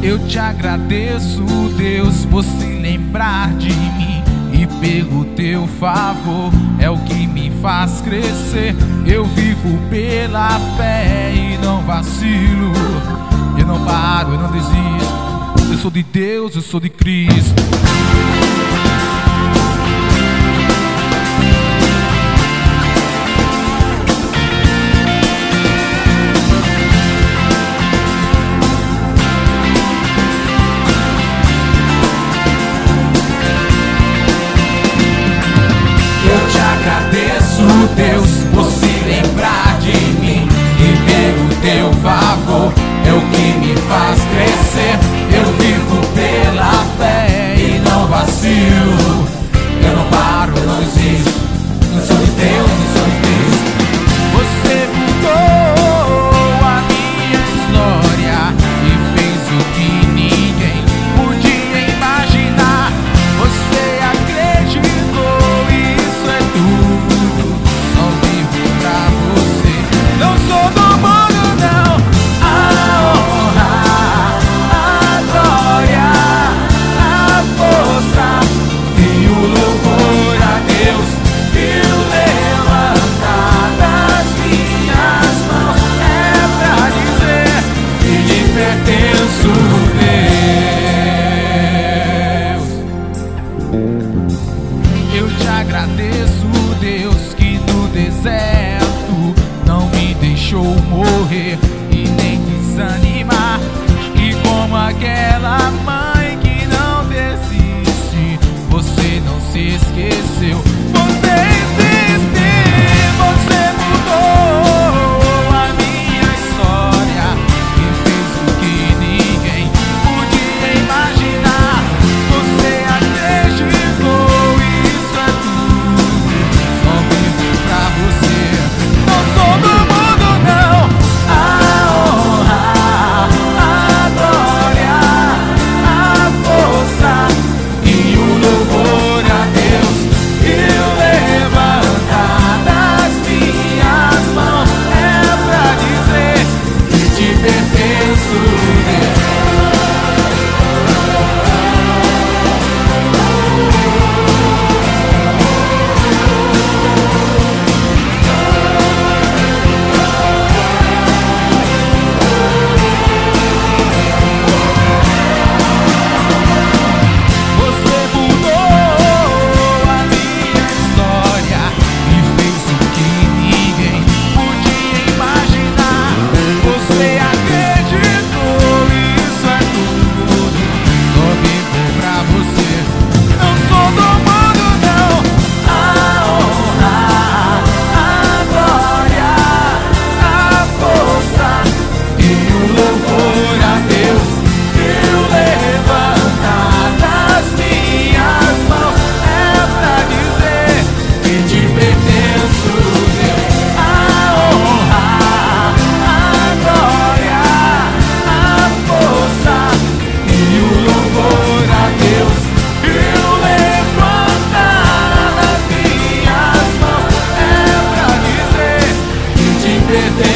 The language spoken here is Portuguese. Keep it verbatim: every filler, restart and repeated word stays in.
Eu te agradeço, Deus, por se lembrar de mim, e pelo teu favor é o que me faz crescer. Eu vivo pela fé e não vacilo. Eu não paro, eu não desisto. Eu sou de Deus, eu sou de Cristo. Eu te agradeço, Deus, por se lembrar de mim, e pelo teu favor é o que me faz crescer. Eu vivo pela fé e não vacilo. Eu não paro, eu não existo. Eu sou de Deus, eu sou de Cristo. Você mudou a minha história e fez o que ninguém podia imaginar. Você acreditou, isso é tudo. Só vivo pra você. Não sou do mundo, não. A honra, a glória, a força e o louvor a Deus, e o levantar das minhas mãos é pra dizer que te pertenço, Deus. Eu te agradeço, Deus, que no deserto não me deixou morrer e nem desanimar. E como aquela mãe que não desiste, você não se esqueceu. Você existe, você mudou a minha história e fez o que ninguém podia imaginar. Você acreditou, isso é tudo. Só vivo pra você. Não sou do mundo, não. A honra, a glória, a força e o louvor a Deus, e o levantar das minhas mãos é pra dizer que te pertenço, Deus. Você mudou a minha história e fez o que ninguém podia imaginar. Você acreditou, isso é tudo. Só vivo pra você. Não sou do mundo, não. A honra, a glória, a força e o louvor a Deus, e o levantar das minhas mãos é pra dizer que te pertenço, Deus. A honra, a glória, a força e o louvor a Deus, e o levantar das minhas mãos é pra dizer que te pertenço.